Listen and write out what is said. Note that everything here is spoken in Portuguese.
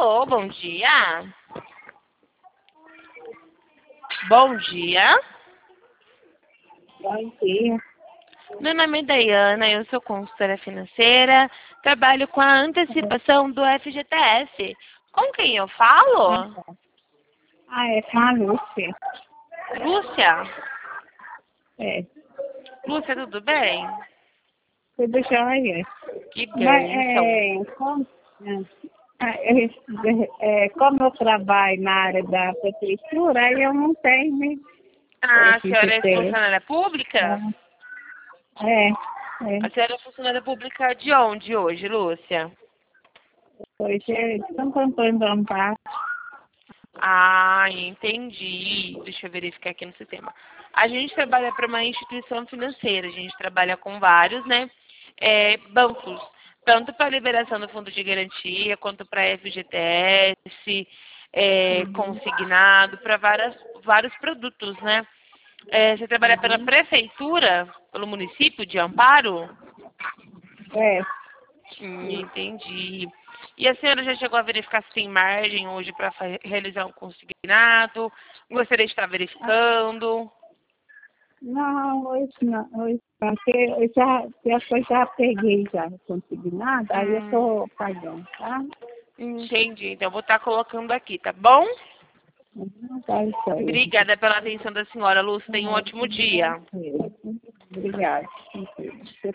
Alô, bom dia. Bom dia. Bom dia. Meu nome é Dayana, eu sou consultora financeira, trabalho com a antecipação do FGTS. Com quem eu falo? É com a Lúcia. Lúcia? É, Lúcia, tudo bem? tudo jóia. Que Mas, bênção. como eu trabalho na área da prefeitura, aí eu não tenho, né? Ah, a senhora é FGTS. funcionária pública? É. A senhora é funcionária pública de onde hoje, Lúcia? Hoje é Santo Antônio do Amparo. Ah, entendi. Deixa eu verificar aqui no sistema. A gente trabalha para uma instituição financeira, a gente trabalha com vários, né, bancos, tanto para liberação do fundo de garantia, quanto para FGTS, consignado, para vários produtos, né? Você trabalha pela prefeitura, pelo município de Amparo? É. Entendi. E a senhora já chegou a verificar se tem margem hoje para realizar um consignado? Gostaria de estar verificando? Não, hoje não. Hoje não. Porque eu já peguei já consignado, aí eu Hum, tô pagando, tá? entendi. Então, eu vou estar colocando aqui, tá bom? Tá isso aí. Obrigada pela atenção da senhora, Lúcia. Tenha um ótimo dia. Obrigada.